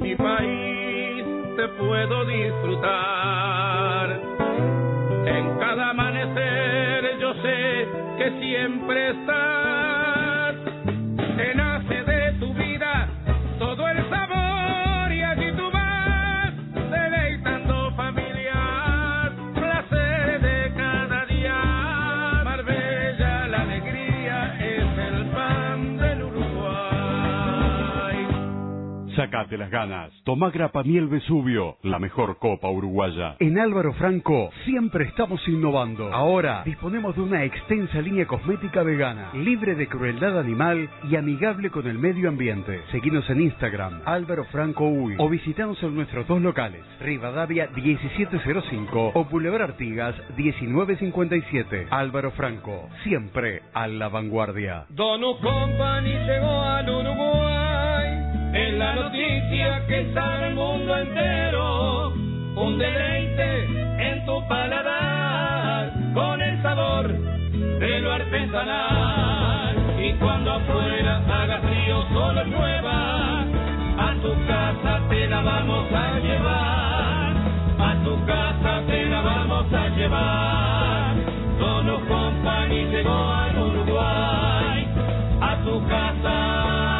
mi país te puedo disfrutar. En cada amanecer yo sé que siempre estás. Te nace de tu vida todo el sabor y allí tú vas deleitando familias, placer de cada día. Marbella, la alegría es el pan del Uruguay. Sacate las ganas. Tomá Grapa Miel Vesubio, la mejor copa uruguaya. En Álvaro Franco siempre estamos innovando. Ahora disponemos de una extensa línea cosmética vegana, libre de crueldad animal y amigable con el medio ambiente. Seguinos en Instagram, Álvaro Franco Uy, o visitanos en nuestros dos locales, Rivadavia 1705 o Boulevard Artigas 1957. Álvaro Franco, siempre a la vanguardia. Donut Company llegó al Uruguay. Es la noticia que está en el mundo entero. Un deleite en tu paladar, con el sabor de lo artesanal. Y cuando afuera haga frío, solo llueva, a tu casa te la vamos a llevar. A tu casa te la vamos a llevar. Donut Company llegó al Uruguay. A tu casa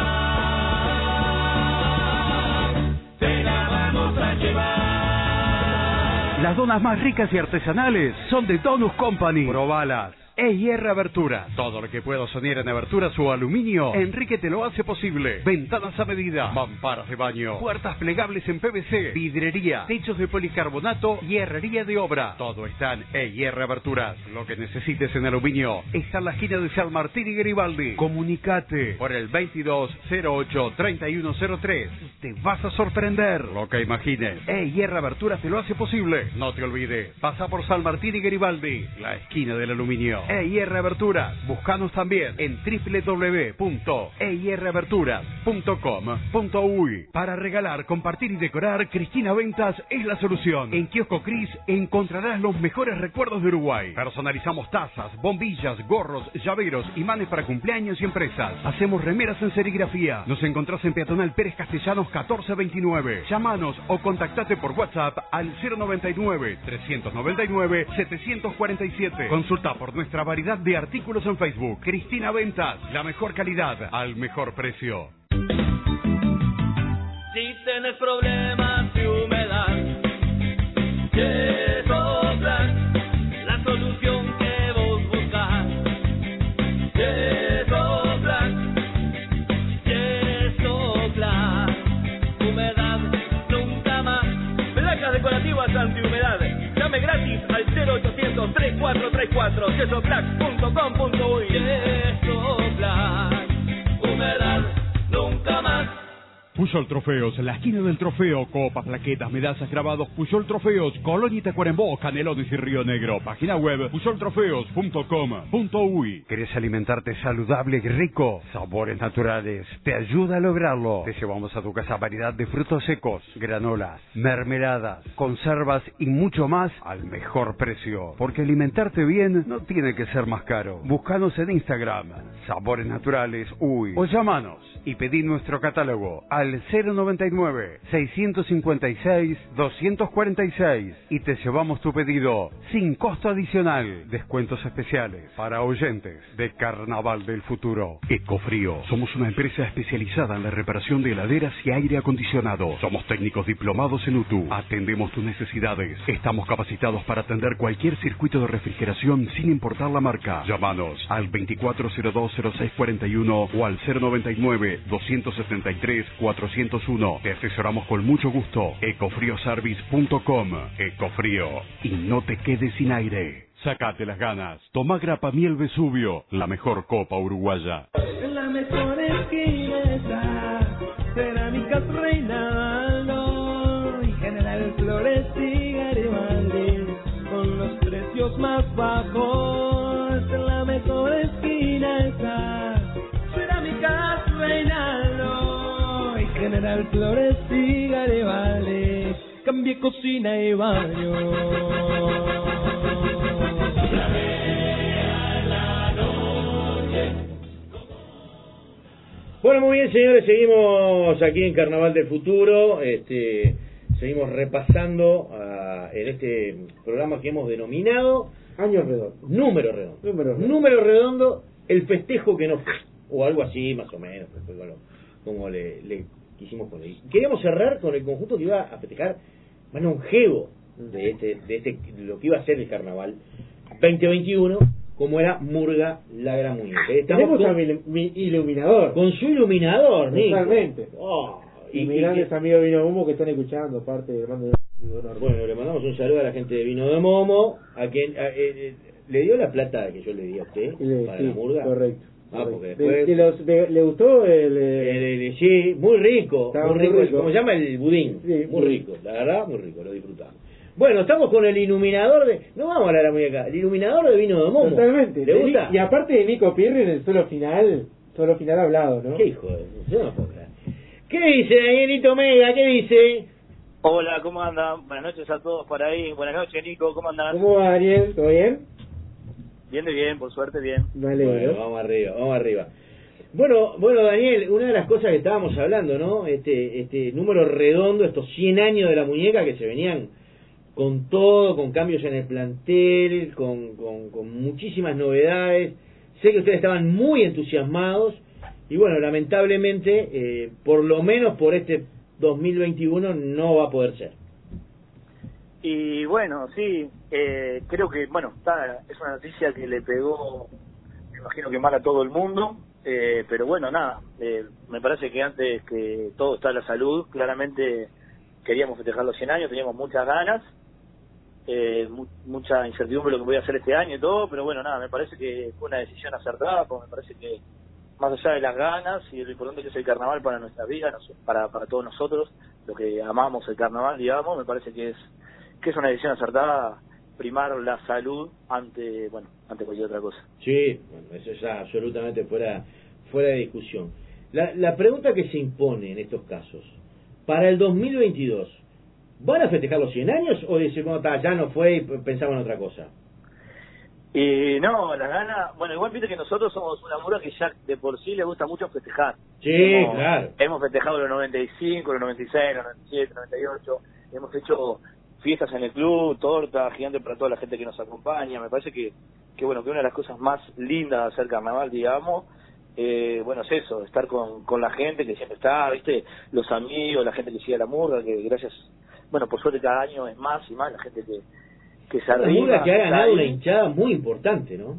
las donas más ricas y artesanales son de Donut Company. Probalas. EIR Abertura. Todo lo que puedo soñar en aberturas o aluminio, Enrique te lo hace posible. Ventanas a medida, mamparas de baño, puertas plegables en PVC, vidrería, techos de policarbonato y herrería de obra. Todo está en EIR Aberturas. Lo que necesites en aluminio está en la esquina de San Martín y Garibaldi. Comunicate por el 2208-3103. Te vas a sorprender. Lo que imagines, EIR Aberturas te lo hace posible. No te olvides, pasa por San Martín y Garibaldi, la esquina del aluminio. EIR Aberturas. Búscanos también en www.eiraberturas.com.uy. Para regalar, compartir y decorar, Cristina Ventas es la solución. En Kiosco Cris encontrarás los mejores recuerdos de Uruguay. Personalizamos tazas, bombillas, gorros, llaveros, imanes para cumpleaños y empresas. Hacemos remeras en serigrafía. Nos encontrás en Peatonal Pérez Castellanos 1429. Llámanos o contactate por WhatsApp al 099-399-747. Consulta por nuestra variedad de artículos en Facebook. Cristina Ventas, la mejor calidad al mejor precio. Si tenés problemas de humedad, Yesoplan, la solución que vos buscás. Yesoplan, Yesoplan, humedad nunca más. Placas decorativas antihumedad. Llame gratis al 0800-3434, yesoplac.com.uy. Yesoplac, humedad nunca más. Puyol Trofeos, la esquina del trofeo, copas, plaquetas, medallas, grabados. Puyol Trofeos, Colonia y Tacuarembó, Canelones y Río Negro. Página web puyoltrofeos.com.uy. ¿Querés alimentarte saludable y rico? Sabores Naturales te ayuda a lograrlo. Te llevamos a tu casa variedad de frutos secos, granolas, mermeladas, conservas y mucho más al mejor precio. Porque alimentarte bien no tiene que ser más caro. Búscanos en Instagram, Sabores Naturales Uy, o llámanos y pedí nuestro catálogo al 099-656-246 y te llevamos tu pedido sin costo adicional. Descuentos especiales para oyentes de Carnaval del Futuro. Ecofrío. Somos una empresa especializada en la reparación de heladeras y aire acondicionado. Somos técnicos diplomados en UTU. Atendemos tus necesidades. Estamos capacitados para atender cualquier circuito de refrigeración sin importar la marca. Llámanos al 2402-0641 o al 099-273-401. Te asesoramos con mucho gusto. Ecofrioservice.com. Ecofrío. Y no te quedes sin aire. Sácate las ganas. Toma Grapa Miel Vesubio, la mejor copa uruguaya. En la mejor esquina está Cerámicas Reinaldo y General Flores y Garibaldi con los precios más bajos. En la mejor esquina está Cerámicas Reinaldo y General Flores y Garibaldi. Cambie cocina y baño. Bueno, muy bien, señores, seguimos aquí en Carnaval del Futuro, seguimos repasando en este programa que hemos denominado Año Redondo. Número redondo, el festejo que no fue, o algo así más o menos, como le quisimos poner. Queríamos cerrar con el conjunto que iba a festejar más longevo de lo que iba a ser el Carnaval 2021, como era Murga la Gran Muñeca. Tenemos a mi iluminador. Con su iluminador, Nico. Totalmente. Y mis grandes amigos de Vino de Momo que están escuchando, aparte de bueno, le mandamos un saludo a la gente de Vino de Momo, a quien le dio la plata que yo le di a usted para la Murga. Correcto. Porque después ¿le gustó sí, muy rico, muy rico. como se llama el budín, sí, muy rico, la verdad, muy rico, lo disfrutamos. Bueno, estamos con el iluminador no vamos a hablar de la muñeca, el iluminador de Vino de Momo. Totalmente. ¿Le gusta? Y aparte de Nico Pirri en el solo final hablado, ¿no? Qué hijo de... Yo no puedo creer. ¿Qué dice Danielito Mega? ¿Qué dice? Hola, ¿cómo andan? Buenas noches a todos por ahí. Buenas noches, Nico, ¿cómo andan? ¿Cómo va, Daniel? ¿Todo bien? Bien, por suerte, bien. Vale, bueno, vamos arriba. Bueno, Daniel, una de las cosas que estábamos hablando, ¿no? Este número redondo, estos 100 años de la muñeca que se venían con todo, con cambios en el plantel, con muchísimas novedades. Sé que ustedes estaban muy entusiasmados y bueno, lamentablemente, por lo menos por este 2021 no va a poder ser. Y bueno, sí, creo que, bueno, es una noticia que le pegó, me imagino que mal a todo el mundo, pero bueno, nada, me parece que antes que todo está la salud, claramente queríamos festejar los 100 años, teníamos muchas ganas, mucha incertidumbre de lo que voy a hacer este año y todo, pero bueno, nada, me parece que fue una decisión acertada, porque me parece que más allá de las ganas y de lo importante que es el carnaval para nuestra vida, para todos nosotros, los que amamos el carnaval, digamos, me parece que es una decisión acertada primar la salud ante cualquier otra cosa. Sí, bueno, eso ya absolutamente fuera de discusión. La pregunta que se impone en estos casos, para el 2022, ¿van a festejar los 100 años o dice, ya no fue y pensamos en otra cosa? Y no, las ganas, bueno, igual viste que nosotros somos una murga que ya de por sí le gusta mucho festejar. Sí, claro. Hemos festejado los 95, los 96, los 97, 98, hemos hecho fiestas en el club, torta gigante para toda la gente que nos acompaña. Me parece que bueno, que una de las cosas más lindas de hacer carnaval, digamos, bueno, es eso, estar con la gente que siempre está, viste, los amigos, la gente que sigue a la murga, que gracias, bueno, por suerte cada año es más y más la gente que se arriba. La murga que ha ganado una hinchada muy importante, ¿no?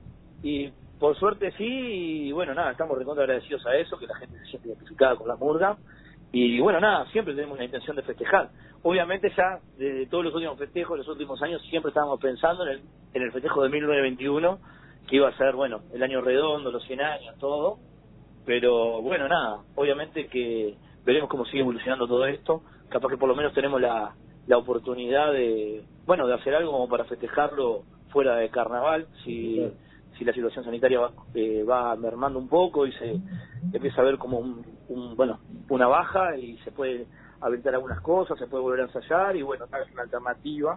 Y por suerte sí, y bueno, nada, estamos recontra agradecidos a eso, que la gente se siente identificada con la murga. Y bueno, nada, siempre tenemos la intención de festejar. Obviamente ya, de todos los últimos festejos, los últimos años, siempre estábamos pensando en el festejo de 1921, que iba a ser, bueno, el año redondo, los 100 años, todo. Pero bueno, nada, obviamente que veremos cómo sigue evolucionando todo esto. Capaz que por lo menos tenemos la oportunidad de hacer algo como para festejarlo fuera de carnaval, si la situación sanitaria va mermando un poco y se empieza a ver como una baja y se puede habilitar algunas cosas, se puede volver a ensayar y bueno, es una alternativa.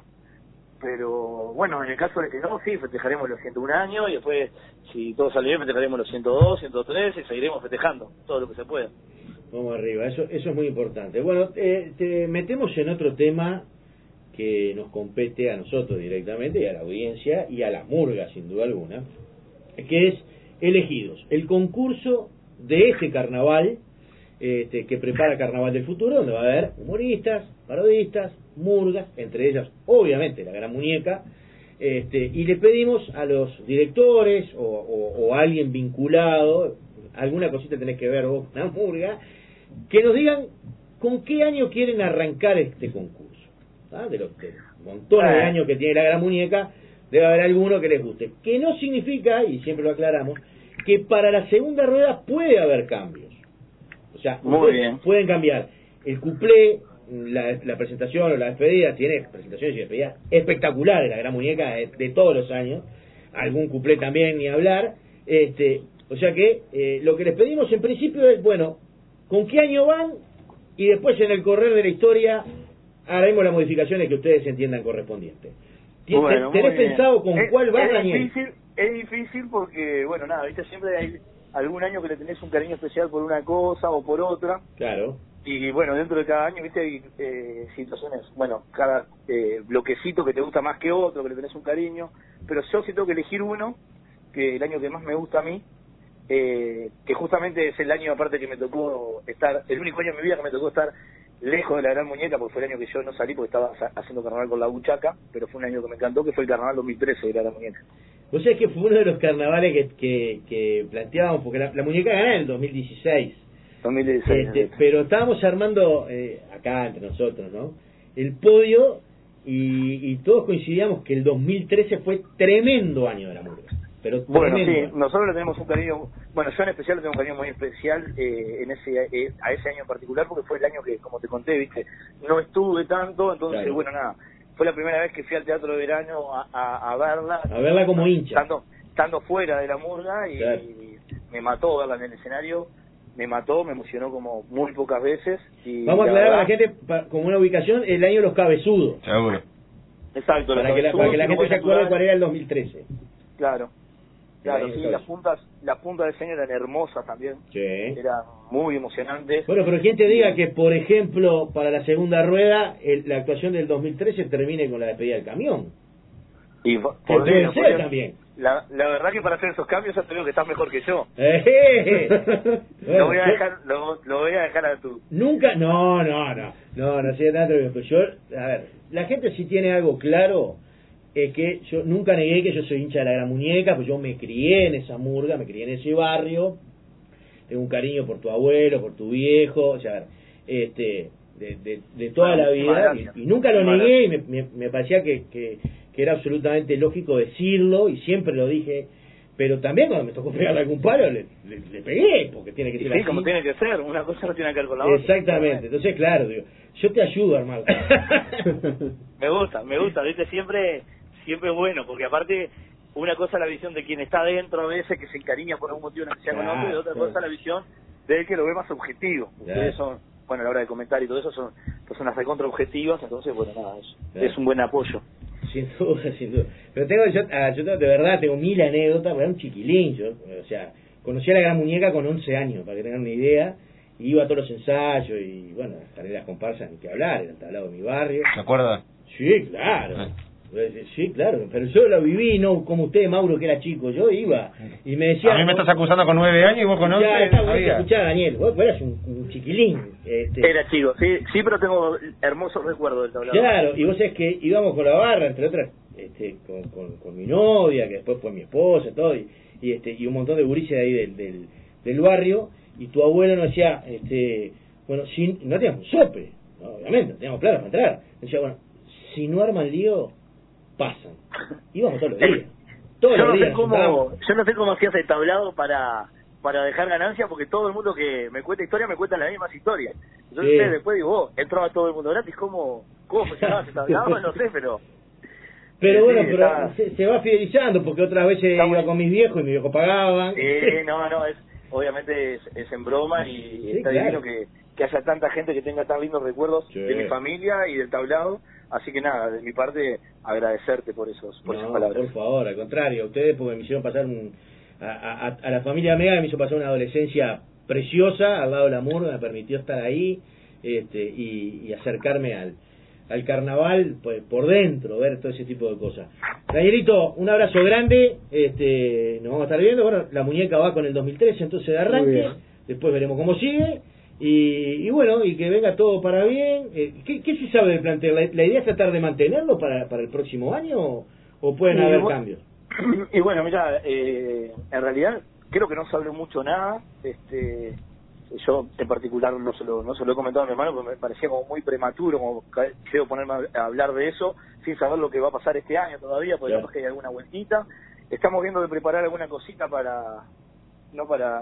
Pero bueno, en el caso de que no, sí, festejaremos los 101 años y después, si todo sale bien, festejaremos los 102, 103 y seguiremos festejando todo lo que se pueda. Vamos arriba, eso es muy importante. Bueno, te metemos en otro tema que nos compete a nosotros directamente y a la audiencia y a la murga, sin duda alguna, que es Elegidos, el concurso de este carnaval que prepara Carnaval del Futuro, donde va a haber humoristas, parodistas, murgas, entre ellas, obviamente, la Gran Muñeca, y le pedimos a los directores o a alguien vinculado, alguna cosita tenés que ver vos, una murga, que nos digan con qué año quieren arrancar este concurso. De los montones de años que tiene la Gran Muñeca, debe haber alguno que les guste. Que no significa, y siempre lo aclaramos, que para la segunda rueda puede haber cambios. O sea, pueden cambiar el cuplé, la presentación o la despedida, tiene presentaciones y despedidas espectaculares la Gran Muñeca de todos los años, algún cuplé también ni hablar, o sea que lo que les pedimos en principio es, bueno, ¿con qué año van? Y después en el correr de la historia haremos las modificaciones que ustedes entiendan correspondientes. ¿Tenés pensado con cuál va, Daniel? Es difícil porque, bueno, nada, viste, siempre hay algún año que le tenés un cariño especial por una cosa o por otra. Claro. Y bueno, dentro de cada año, viste, hay situaciones, bueno, cada bloquecito que te gusta más que otro, que le tenés un cariño, pero yo sí tengo que elegir uno, que el año que más me gusta a mí, que justamente es el año aparte que me tocó estar, el único año en mi vida que me tocó estar lejos de la Gran Muñeca, porque fue el año que yo no salí porque estaba haciendo carnaval con la Buchaca, pero fue un año que me encantó, que fue el carnaval 2013 de la Gran Muñeca. O sea que fue uno de los carnavales que planteábamos, porque la Muñeca ganó en el 2016. 2016. Pero estábamos armando, acá entre nosotros, ¿no?, el podio, y todos coincidíamos que el 2013 fue tremendo año de la murga. Pero bueno, tremendo. sí, nosotros le tenemos un cariño, bueno, yo en especial le tengo un cariño muy especial a ese año en particular, porque fue el año que, como te conté, viste, no estuve tanto, entonces, claro, bueno, nada, fue la primera vez que fui al Teatro de Verano a verla. A verla como hincha. Estando fuera de la murga, y, claro, y me mató verla en el escenario, me emocionó como muy pocas veces. Y vamos a aclarar a la gente, como una ubicación, el año de los cabezudos. Seguro. Exacto. Para que la gente se acuerde cuál era el 2013. Claro, sí, las puntas de escena eran hermosas también. Sí. Eran muy emocionantes. Bueno, pero ¿quién te diga que, por ejemplo, para la segunda rueda, la actuación del 2013 termine con la despedida del camión? Y podría ser también. La verdad que para hacer esos cambios ya te digo que estás mejor que yo. Bueno, lo voy a dejar a tu... Nunca, no sé tanto, pero yo, a ver, la gente si tiene algo claro, es que yo nunca negué que yo soy hincha de la Gran Muñeca, pues yo me crié en esa murga, me crié en ese barrio, tengo un cariño por tu abuelo, por tu viejo, o sea, de toda la vida, y nunca lo negué, y me parecía que era absolutamente lógico decirlo, y siempre lo dije, pero también cuando me tocó pegarle algún palo, le pegué, porque tiene que ser así. Sí, como tiene que ser, una cosa no tiene que ver con la otra. Exactamente, entonces claro, digo, yo te ayudo a armarlo. me gusta, viste, siempre es bueno, porque aparte, una cosa es la visión de quien está adentro a veces, que se encariña por algún motivo en especial con otro, y otra cosa es la visión del que lo ve más objetivo. Ustedes son, bueno, a la hora de comentar y todo eso, son personas recontra objetivas, entonces, bueno, nada, es un buen apoyo. Sin duda. Pero yo de verdad tengo 1000 anécdotas, porque era un chiquilín, o sea, conocí a la Gran Muñeca con 11 años, para que tengan una idea, y iba a todos los ensayos, y bueno, las tareas comparsas ni que hablar, era el tablado de mi barrio. ¿Se acuerda? Sí, claro. Sí, claro, pero yo lo viví, no como usted, Mauro, que era chico, yo iba, y me decía... A mí me estás acusando con 9 años y vos con 11, escuchá, Daniel, vos eras un chiquilín. Era chico, sí, pero tengo hermosos recuerdos del tablado. Claro, y vos sabés que íbamos con la barra, entre otras, con mi novia, que después fue mi esposa, todo, y un montón de gurises de ahí del barrio, y tu abuelo nos decía, bueno, no teníamos un sope, ¿no? Obviamente, no teníamos plata para entrar. Decía, bueno, si no arman lío, pasan. Íbamos todos los días. Yo no sé cómo hacías el tablado para dejar ganancia, porque todo el mundo que me cuenta historia me cuenta las mismas historias. Entonces después digo, entraba todo el mundo gratis, ¿cómo funcionaba ese tablado? No sé, pero bueno, pero se va fidelizando, porque otras veces iba con mis viejos y mis viejos pagaban. Obviamente es en broma, y está divino que haya tanta gente que tenga tan lindos recuerdos de mi familia y del tablado. Así que nada, de mi parte, agradecerte por esas palabras. Por favor, al contrario, a ustedes, porque me hicieron pasar a la familia Mega me hizo pasar una adolescencia preciosa al lado de la murga, me permitió estar ahí y acercarme al carnaval, pues, por dentro, ver todo ese tipo de cosas. Danielito, un abrazo grande, nos vamos a estar viendo. Bueno, la Muñeca va con el 2013, entonces de arranque, después veremos cómo sigue. Y bueno, y que venga todo para bien. ¿Qué se sabe del plantel? ¿La idea es tratar de mantenerlo para el próximo año o pueden haber cambios? Y bueno, mira, en realidad creo que no se habló mucho nada. Yo en particular no se lo he comentado a mi hermano, porque me parecía como muy prematuro, como quiero ponerme a hablar de eso sin saber lo que va a pasar este año todavía, porque capaz que hay alguna vueltita. Estamos viendo de preparar alguna cosita no para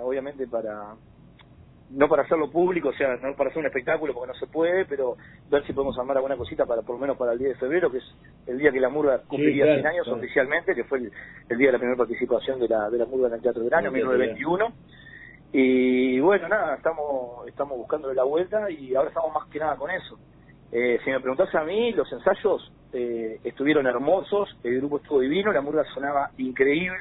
hacerlo público, o sea, no para hacer un espectáculo, porque no se puede, pero ver si podemos armar alguna cosita por lo menos para el 10 de febrero, que es el día que la murga cumpliría 100 años oficialmente, que fue el día de la primera participación de la murga en el Teatro de Verano, 1921. Y bueno, nada, estamos buscándole la vuelta, y ahora estamos más que nada con eso. Si me preguntás a mí, los ensayos estuvieron hermosos, el grupo estuvo divino, la murga sonaba increíble,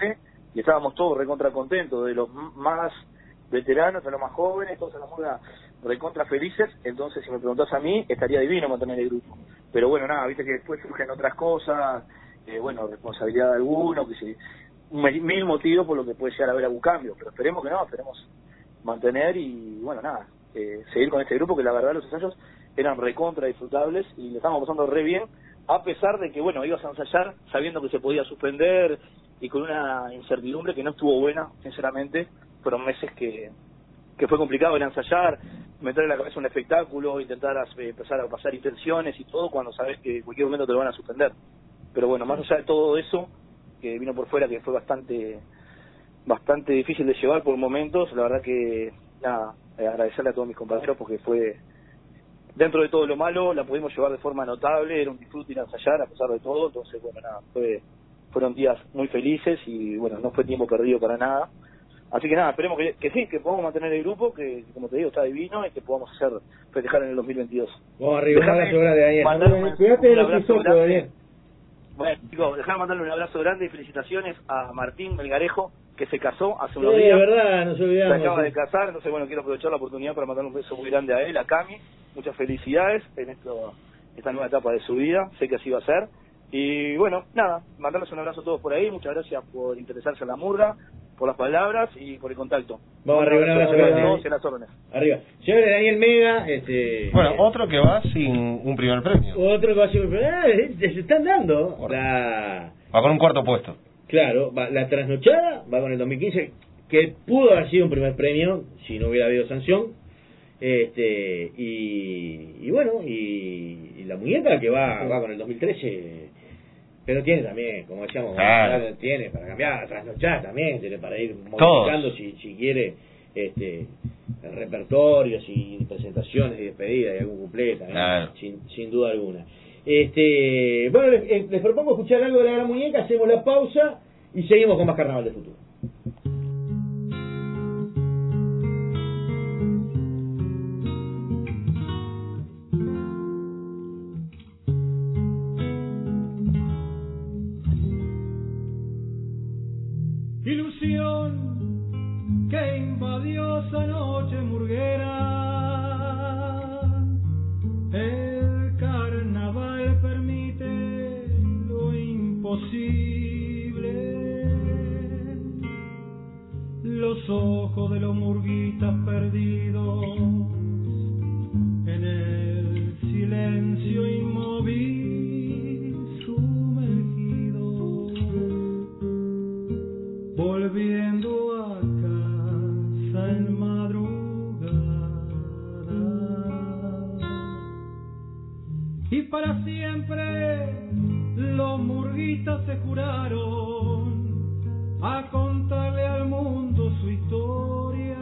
y estábamos todos recontra contentos, de los más veteranos a los más jóvenes, todos en la murga recontra felices. Entonces, si me preguntás a mí, estaría divino mantener el grupo. Pero bueno, nada, viste que después surgen otras cosas, bueno, responsabilidad de alguno, que sí, mil motivos por lo que puede llegar a haber algún cambio, pero esperemos que no, esperemos mantener y bueno, nada, seguir con este grupo, que la verdad los ensayos eran recontra disfrutables y le estábamos pasando re bien, a pesar de que bueno, ibas a ensayar sabiendo que se podía suspender y con una incertidumbre que no estuvo buena, sinceramente. Fueron meses que fue complicado ir a ensayar, meter en la cabeza un espectáculo, intentar empezar a pasar intenciones y todo cuando sabes que en cualquier momento te lo van a suspender. Pero bueno, más allá de todo eso que vino por fuera, que fue bastante difícil de llevar por momentos, la verdad que nada, agradecerle a todos mis compañeros porque fue, dentro de todo lo malo, la pudimos llevar de forma notable, era un disfrute ir a ensayar a pesar de todo. Entonces bueno, nada, fueron días muy felices y bueno, no fue tiempo perdido para nada. Así que nada, esperemos que sí, que podamos mantener el grupo, que como te digo está divino y que podamos festejar en el 2022. Vamos arriba, un abrazo grande, Daniel. Cuídate de los pisotos, Daniel. Bueno, chicos, déjame mandarle un abrazo grande y felicitaciones a Martín Melgarejo, que se casó hace unos días. Sí, verdad, no se olvidamos. Se acaba de casar, entonces bueno, quiero aprovechar la oportunidad para mandarle un beso muy grande a él, a Cami. Muchas felicidades en esta nueva etapa de su vida, sé que así va a ser. Y bueno, nada, mandarles un abrazo a todos por ahí, muchas gracias por interesarse en la murga, por las palabras y por el contacto. Vamos arriba, un abrazo grande. Todos en las órdenes. Arriba. Señor Daniel Mega, bueno, otro que va sin un primer premio. Otro que va sin un primer premio. Se están dando Va con un cuarto puesto. Claro, la trasnochada va con el 2015, que pudo haber sido un primer premio si no hubiera habido sanción. Y bueno, y la muñeca que va con el 2013, pero tiene también, como decíamos, claro, tiene para cambiar, trasnochar también, tiene para ir modificando si quiere repertorios y presentaciones y despedidas y algún cupleta, ¿no? Claro. Sin duda alguna. Bueno, les propongo escuchar algo de la gran muñeca, hacemos la pausa y seguimos con más Carnaval del Futuro. Ilusión que invadió esa noche murguera, el carnaval permite lo imposible. Los ojos de los murguitas perdidos en el silencio inmóvil sumergidos, volviendo a casa en madrugada, y para siempre los murguitas se juraron a contarle al mundo su historia,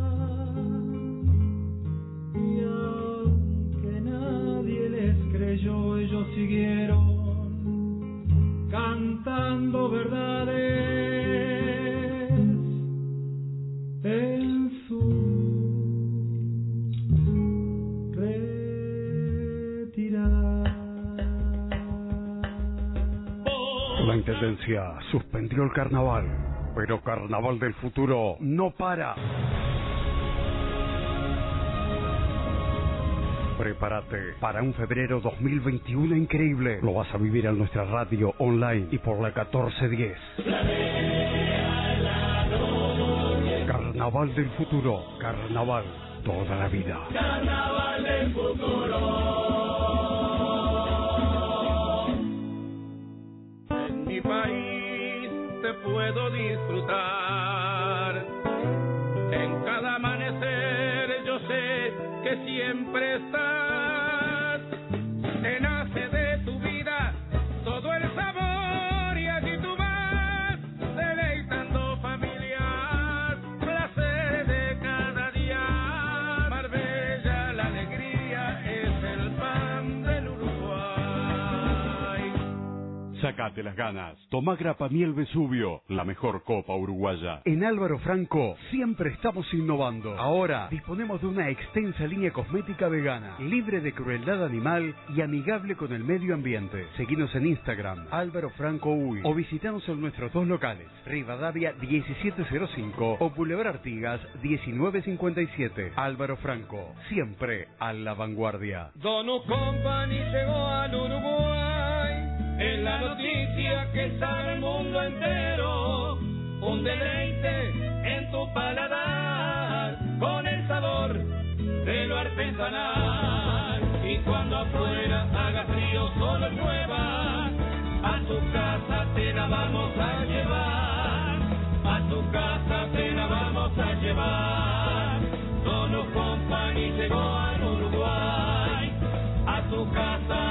y aunque nadie les creyó, ellos siguieron cantando verdades en su retirada. La Intendencia suspendió el carnaval, pero Carnaval del Futuro no para. Prepárate para un febrero 2021 increíble. Lo vas a vivir en nuestra radio online y por la 1410. Carnaval del Futuro. Carnaval toda la vida. Carnaval del Futuro. En mi país te puedo disfrutar. En cada amanecer yo sé que siempre estás. Te nace de tu vida todo el sabor y allí tú vas deleitando familias, placeres de cada día. Marbella, la alegría es Sacate las ganas. Tomá Grapa Miel Vesubio, la mejor copa uruguaya. En Álvaro Franco siempre estamos innovando. Ahora disponemos de una extensa línea cosmética vegana, libre de crueldad animal y amigable con el medio ambiente. Seguinos en Instagram, Álvaro Franco UI, o visitanos en nuestros dos locales, Rivadavia 1705 o Boulevard Artigas 1957. Álvaro Franco, siempre a la vanguardia. Donut Company llegó al Uruguay, es la noticia que sabe el mundo entero. Un deleite en tu paladar, con el sabor de lo artesanal. Y cuando afuera haga frío, solo llueva, a tu casa te la vamos a llevar. A tu casa te la vamos a llevar. Donut Company llegó al Uruguay, a tu casa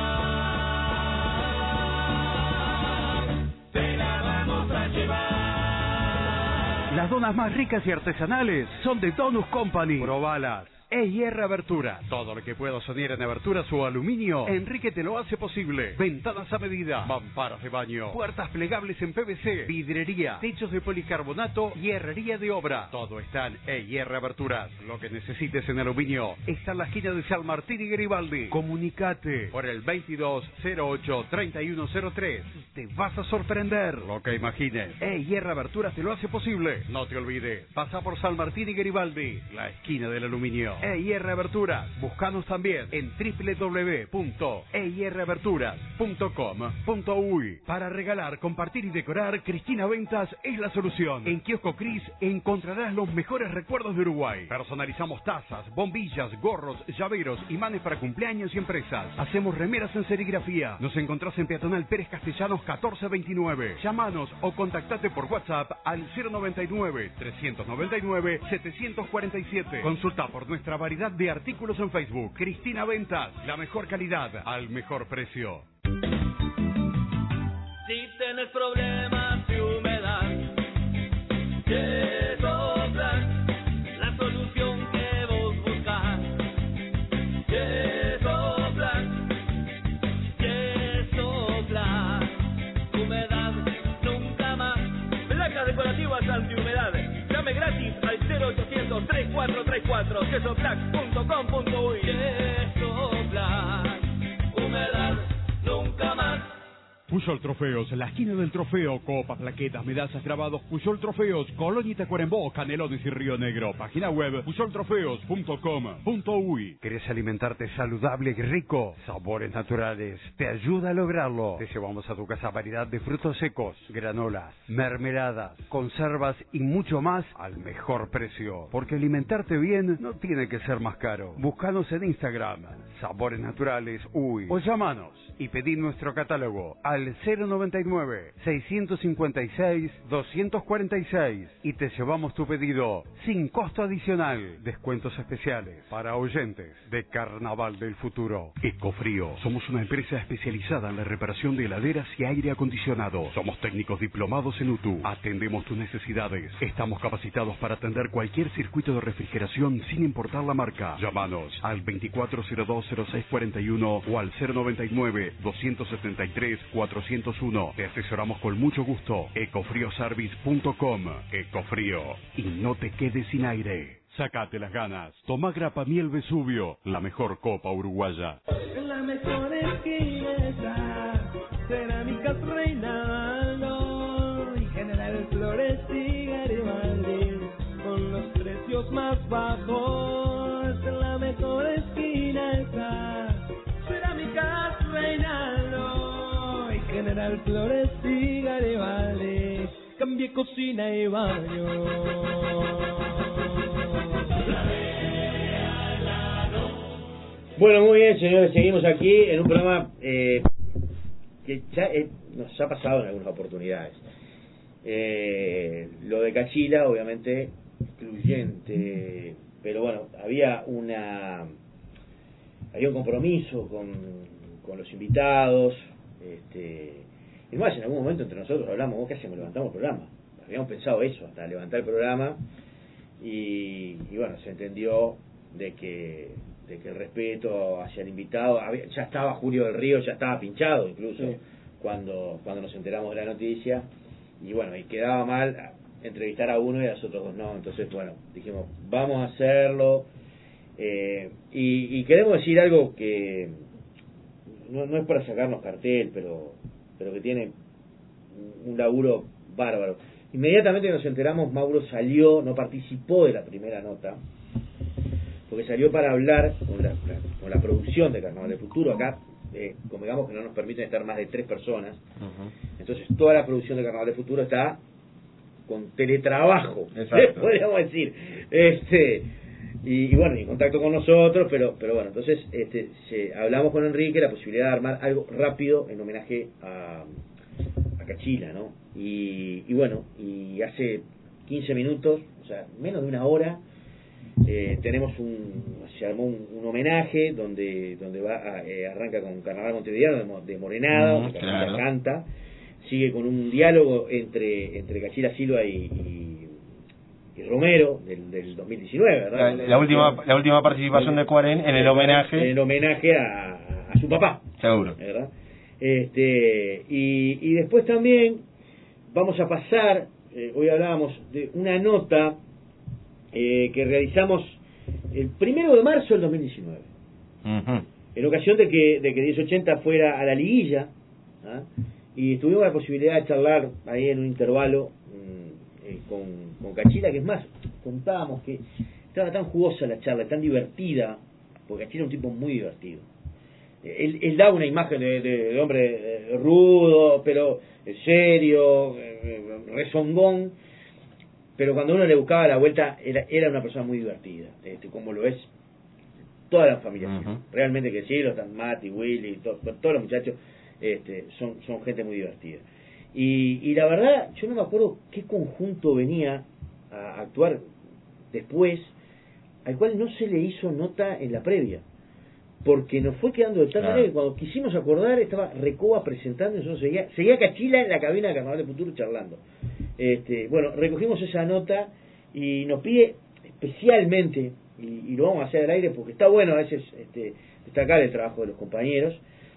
te la vamos a llevar. Las donas más ricas y artesanales son de Donut Company. Probalas. EIR Aberturas. Todo lo que puedo soñar en aberturas o aluminio, Enrique te lo hace posible. Ventanas a medida, mamparas de baño, puertas plegables en PVC, vidrería, techos de policarbonato y herrería de obra. Todo está en EIR Aberturas. Lo que necesites en aluminio está en la esquina de San Martín y Garibaldi. Comunicate por el 2208-3103. Te vas a sorprender lo que imagines. EIR Aberturas te lo hace posible. No te olvides, pasa por San Martín y Garibaldi, la esquina del aluminio. EIR Aberturas. Búscanos también en www.eiraberturas.com.uy. Para regalar, compartir y decorar, Cristina Ventas es la solución. En Kiosco Cris encontrarás los mejores recuerdos de Uruguay. Personalizamos tazas, bombillas, gorros, llaveros, imanes para cumpleaños y empresas. Hacemos remeras en serigrafía. Nos encontrás en Peatonal Pérez Castellanos 1429. Llámanos o contactate por WhatsApp al 099-399-747. Consulta por nuestra variedad de artículos en Facebook. Cristina Ventas, la mejor calidad al mejor precio. Si tienes problemas de humedad, Yesoplan, la solución que vos buscas. Yesoplan, Yesoplan, humedad nunca más. Placas decorativas antihumedad. Llame gratis al 0800-3434, yesoplac.com.uy. Yesoplac, humedad nunca más. Puyol Trofeos, la esquina del trofeo, copas, plaquetas, medallas, grabados. Puyol Trofeos, Colonia y Tacuarembó, Canelones y Río Negro. Página web puyoltrofeos.com.uy. ¿Querés alimentarte saludable y rico? Sabores Naturales te ayuda a lograrlo. Te llevamos a tu casa variedad de frutos secos, granolas, mermeladas, conservas y mucho más al mejor precio. Porque alimentarte bien no tiene que ser más caro. Búscanos en Instagram, Sabores Naturales Uy, o llámanos y pedí nuestro catálogo al 099-656-246 y te llevamos tu pedido sin costo adicional. Descuentos especiales para oyentes de Carnaval del Futuro. Ecofrío. Somos una empresa especializada en la reparación de heladeras y aire acondicionado. Somos técnicos diplomados en UTU. Atendemos tus necesidades. Estamos capacitados para atender cualquier circuito de refrigeración sin importar la marca. Llámanos al 2402-0641 o al 099-273-401. Te asesoramos con mucho gusto. Ecofrioservice.com. Ecofrío. Y no te quedes sin aire. Sacate las ganas. Tomá Grapa Miel Vesubio, la mejor copa uruguaya. En la mejor esquina está Cerámicas Reinaldo y General Flores y Garibaldi con los precios más bajos. En la mejor esquina está Cerámicas Reinaldo y General Flores y Garibaldi. Cambie cocina y baño. Bueno, muy bien, señores, seguimos aquí en un programa que ya nos ha pasado en algunas oportunidades. Lo de Cachila, obviamente, excluyente, pero bueno, había un compromiso con los invitados. Y más, en algún momento entre nosotros hablamos, ¿qué hacemos? Levantamos el programa. Habíamos pensado eso, hasta levantar el programa, y bueno, se entendió de que el respeto hacia el invitado, ya estaba Julio del Río, ya estaba pinchado incluso, sí, cuando nos enteramos de la noticia, y bueno, y quedaba mal entrevistar a uno y a los otros dos no, entonces bueno, dijimos, vamos a hacerlo, y queremos decir algo que no es para sacarnos cartel, pero que tiene un laburo bárbaro. Inmediatamente nos enteramos, Mauro salió, no participó de la primera nota, porque salió para hablar con la producción de Carnaval del Futuro. Acá, convengamos que no nos permiten estar más de 3 personas, entonces toda la producción de Carnaval del Futuro está con teletrabajo, podríamos decir, y bueno, en contacto con nosotros, pero bueno, entonces hablamos con Enrique la posibilidad de armar algo rápido en homenaje a Cachila, ¿no? Y bueno, y hace 15 minutos, o sea, menos de una hora, se armó un homenaje donde arranca con Carnaval Montevideano de Morenada, donde Cachila canta, sigue con un diálogo entre Cachila Silva y Romero del 2019, ¿verdad? La última participación de Cuarén en el homenaje a su papá, seguro, ¿verdad? Y después también vamos a pasar, hoy hablábamos de una nota que realizamos el 1 de marzo del 2019, en ocasión de que 1080 fuera a la liguilla, ¿ah? Y tuvimos la posibilidad de charlar ahí en un intervalo con Cachila, que es más, contábamos que estaba tan jugosa la charla, tan divertida, porque Cachila es un tipo muy divertido. Él da una imagen de hombre rudo, pero serio, rezongón, pero cuando uno le buscaba la vuelta era una persona muy divertida, como lo es toda la familia. Realmente que sí, los Mati, Willy, todos los muchachos son gente muy divertida. Y la verdad, yo no me acuerdo qué conjunto venía a actuar después, al cual no se le hizo nota en la previa, porque nos fue quedando de tal manera que cuando quisimos acordar estaba Recoba presentando, y nosotros seguía Cachila en la cabina de Carnaval del Futuro charlando. Bueno, recogimos esa nota y nos pide especialmente, y lo vamos a hacer al aire porque está bueno a veces destacar el trabajo de los compañeros,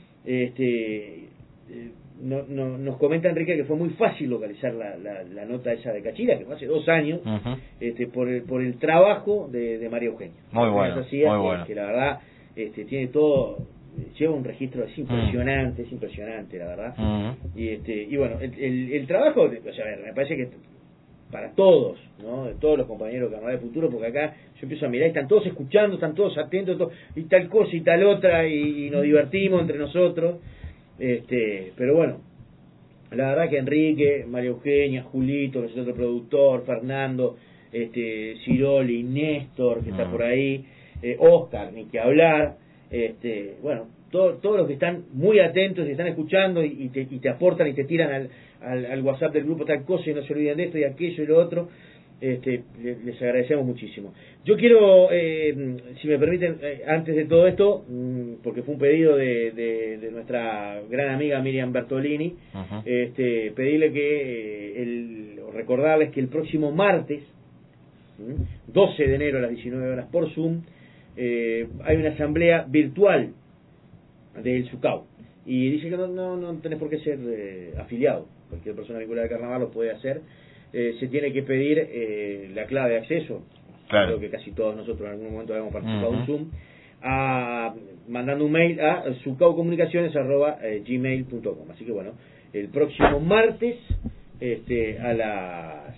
nos comenta Enrique que fue muy fácil localizar la nota esa de Cachila, que fue hace 2 años, por el trabajo de María Eugenia. Muy bueno, muy bueno. Que la verdad tiene todo, lleva un registro, es impresionante, la verdad. Y bueno, el trabajo, o sea, me parece que para todos, ¿no? De todos los compañeros de Carnaval del Futuro, porque acá yo empiezo a mirar, están todos escuchando, están todos atentos, y tal cosa y tal otra, y nos divertimos entre nosotros. Pero bueno, la verdad que Enrique, María Eugenia, Julito, que es otro productor, Fernando, Ciroli, Néstor, que está por ahí, Oscar, ni que hablar, bueno, todos los que están muy atentos y están escuchando y te aportan y te tiran al WhatsApp del grupo tal cosa y no se olviden de esto y aquello y lo otro, les agradecemos muchísimo. Yo quiero, si me permiten, antes de todo esto, porque fue un pedido de nuestra gran amiga Miriam Bertolini, pedirle que recordarles que el próximo martes 12 de enero a las 19 horas por Zoom hay una asamblea virtual del SUCAU, y dice que no tenés por qué ser afiliado, cualquier persona vinculada al carnaval lo puede hacer. Se tiene que pedir la clave de acceso, creo que casi todos nosotros en algún momento habíamos participado en Zoom, mandando un mail a sucaucomunicaciones@gmail.com. Así que bueno, el próximo martes a las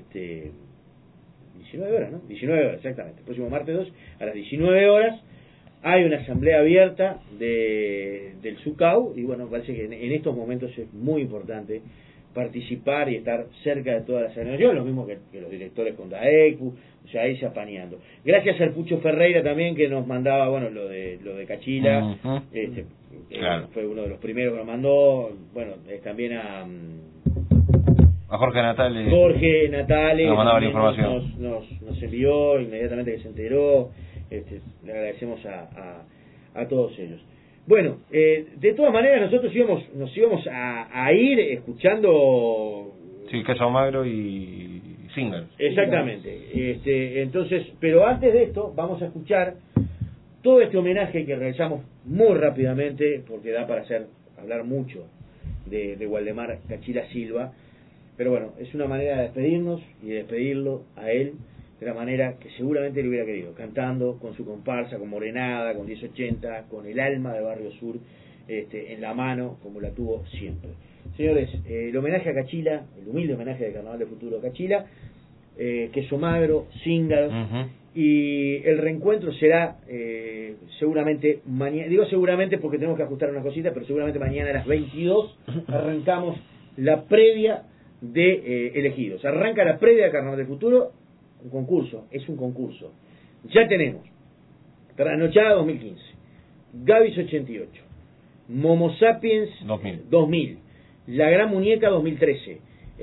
19 horas, ¿no? 19 horas, exactamente. El próximo martes 2 a las 19 horas hay una asamblea abierta del SUCAU, y bueno, parece que en estos momentos es muy importante participar y estar cerca de todas las organizaciones, lo mismo que los directores con DAECU, o sea, irse apañando. Gracias al Pucho Ferreira también, que nos mandaba, bueno, lo de Cachila, fue uno de los primeros que nos mandó, bueno, también a Jorge Natale nos mandaba la información, nos envió inmediatamente que se enteró. Le agradecemos a todos ellos. Bueno, de todas maneras nosotros nos íbamos a ir escuchando... Sí, Queso Magro y Singer. Exactamente. Entonces, pero antes de esto vamos a escuchar todo este homenaje que realizamos muy rápidamente, porque da para hablar mucho de Waldemar Cachila Silva. Pero bueno, es una manera de despedirnos y de despedirlo a él de la manera que seguramente le hubiera querido, cantando con su comparsa, con Morenada, con 1080, con el alma de Barrio Sur en la mano, como la tuvo siempre. Señores, el homenaje a Cachila, el humilde homenaje de Carnaval de Futuro a Cachila, Queso Magro, Cíngaros, y el reencuentro será seguramente mañana, digo seguramente porque tenemos que ajustar una cosita, pero seguramente mañana a las 22 arrancamos la previa de elegidos. Arranca la previa de Carnaval de Futuro, un concurso, es un concurso. Ya tenemos Trasnochada 2015, Gavis 88, Momo Sapiens 2000, La Gran Muñeca 2013,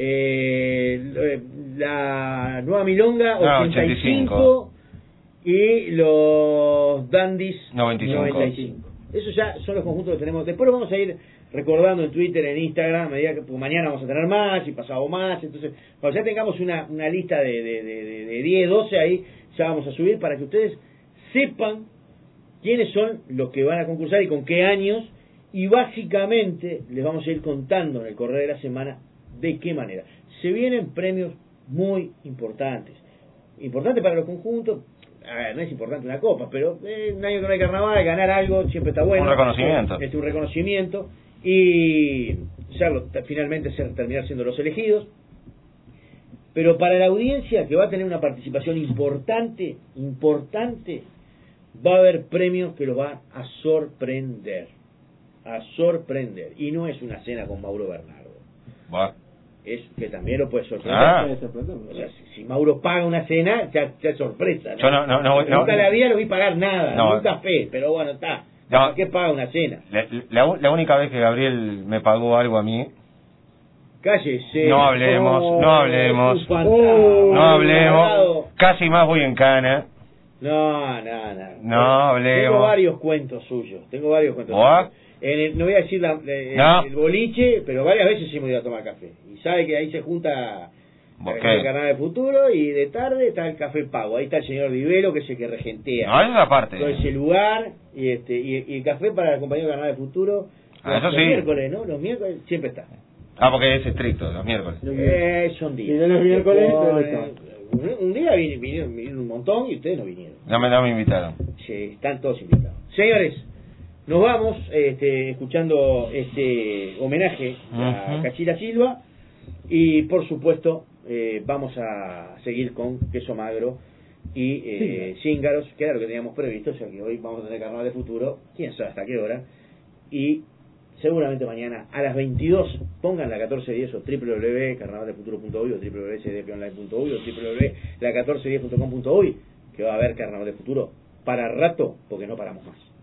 la Nueva Milonga 85 y los Dandies 95. Esos ya son los conjuntos que tenemos. Después los vamos a ir recordando en Twitter, en Instagram, a medida que porque mañana vamos a tener más y pasado más. Entonces, cuando ya tengamos una lista de 10, 12 ahí, ya vamos a subir para que ustedes sepan quiénes son los que van a concursar y con qué años, y básicamente les vamos a ir contando en el correo de la semana de qué manera. Se vienen premios muy importantes. Importante para los conjuntos. A ver, no es importante una copa, pero un año que no hay carnaval, ganar algo siempre está bueno. Un reconocimiento. Un reconocimiento. Y finalmente terminar siendo los elegidos. Pero para la audiencia, que va a tener una participación importante, va a haber premios que los van a sorprender. Y no es una cena con Mauro Bernardo. Es que también lo puede sorprender. O sea, si Mauro paga una cena, ya es sorpresa, ¿no? Yo nunca en la vida lo vi pagar nada, un café, pero bueno, está. ¿Por qué paga una cena? La única vez que Gabriel me pagó algo a mí. Cállese. No hablemos. Casi más voy en cana. No hablemos. Tengo varios cuentos suyos. No voy a decir el boliche, pero varias veces sí hemos ido a tomar café. Y sabe que ahí se junta el Carnaval de Futuro y de tarde está el café pago. Ahí está el señor Vivero, que es el que regentea es la parte. todo ese lugar. Y el café para el compañero de Carnaval de Futuro. Eso sí. Los miércoles, ¿no? Los miércoles siempre está. Porque es estricto, los miércoles. Son días. Y de los miércoles un día vinieron un montón y ustedes no vinieron. No me invitaron. Sí, están todos invitados. Señores, nos vamos escuchando este homenaje a Cachila Silva y por supuesto vamos a seguir con Queso Magro y Cíngaros, que era lo que teníamos previsto, o sea que hoy vamos a tener Carnaval de Futuro, quién sabe hasta qué hora, y seguramente mañana a las 22 pongan la 1410 o www.carnavaldefuturo.uy o www.cdponline.uy o www.la1410.com.uy, que va a haber Carnaval de Futuro para rato, porque no paramos más.